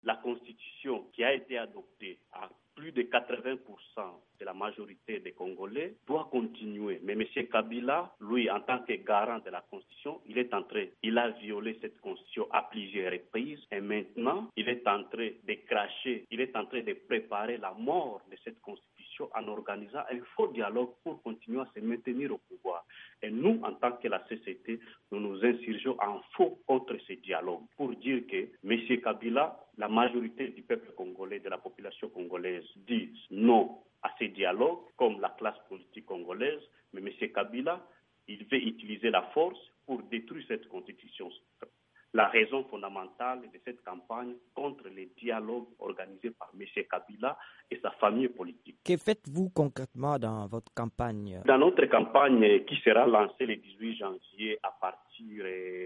La constitution qui a été adoptée à plus de 80% de la majorité des Congolais doit continuer. Mais M. Kabila, lui, en tant que garant de la Constitution, il a violé cette Constitution à plusieurs reprises et maintenant, il est en train de cracher, il est en train de préparer la mort de cette Constitution en organisant un faux dialogue pour continuer à se maintenir au pouvoir. Et nous, en tant que la CCT, nous nous insurgeons en faux contre ce dialogue pour dire que M. Kabila, la majorité du peuple congolais, de la population congolaise, disent non à ces dialogues, comme la classe politique congolaise, mais M. Kabila, il veut utiliser la force pour détruire cette constitution. La raison fondamentale de cette campagne contre les dialogues organisés par M. Kabila et sa famille politique. Que faites-vous concrètement dans votre campagne? Dans notre campagne qui sera lancée le 18 janvier à partir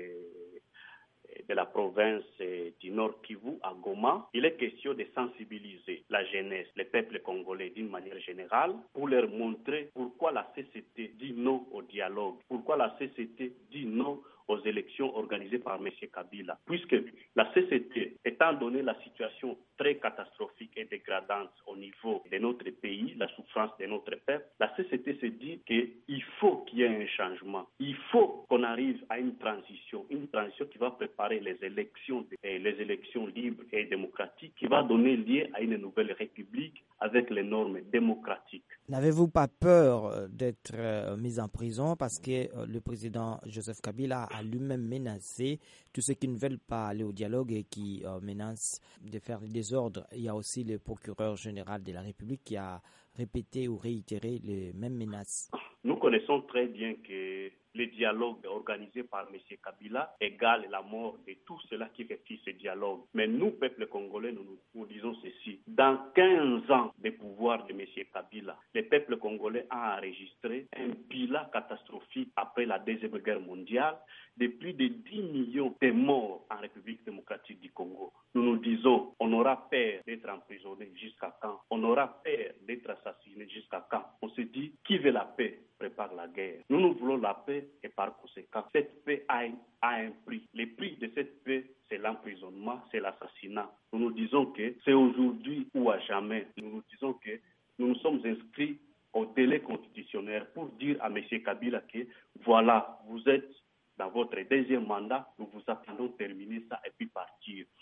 de la province du Nord Kivu à Goma, il est question de sensibiliser la jeunesse, les peuples congolais d'une manière générale, pour leur montrer pourquoi la CCT dit non au dialogue, pourquoi la CCT dit non aux élections organisées par M. Kabila. Puisque la CCT, étant donné la situation très catastrophique et dégradante au niveau de notre pays, la souffrance de notre peuple, la CCT se dit qu'il faut qu'il y ait un changement. Il faut qu'on arrive à une transition qui va préparer les élections libres et démocratiques, qui va donner lieu à une nouvelle république avec les normes démocratiques. N'avez-vous pas peur d'être mis en prison parce que le président Joseph Kabila a lui-même menacé tous ceux qui ne veulent pas aller au dialogue et qui menacent de faire des désordres? Il y a aussi le procureur général de la République qui a répété ou réitéré les mêmes menaces. Nous connaissons très bien que le dialogue organisé par M. Kabila égale la mort de tous ceux-là qui refusent ce dialogue. Mais nous, peuple congolais, nous disons ceci. Dans 15 ans de pouvoir de M. Kabila, le peuple congolais a enregistré un bilan catastrophique après la Deuxième Guerre mondiale de plus de 10 millions de morts en République démocratique du Congo. Nous nous disons, on aura peur d'être emprisonné jusqu'à quand? On aura peur d'être assassiné jusqu'à quand? On se dit, qui veut la paix prépare la guerre. Nous voulons la paix et par conséquent, cette paix a un prix. Le prix de cette paix, c'est l'emprisonnement, c'est l'assassinat. Nous nous disons que c'est aujourd'hui ou à jamais. Nous nous disons que nous nous sommes inscrits au délai constitutionnel pour dire à M. Kabila que voilà, vous êtes dans votre deuxième mandat, nous vous attendons terminer ça et puis partir.